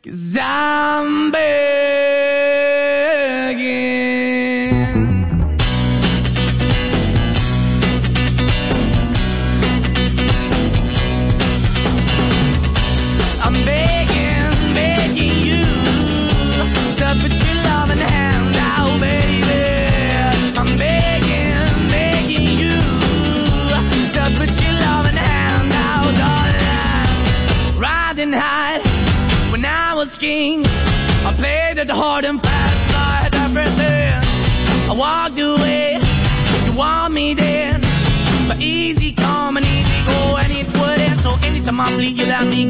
'Cause I'm begging. I'm begging, begging you to put your loving hand out, baby. I'm begging, begging you to put your loving hand out, darling. Riding high when I was king, I played it hard and fast, I had everything. I walked away, you want me then, but easy come and easy go, and it wouldn't. So anytime I bleed, you let me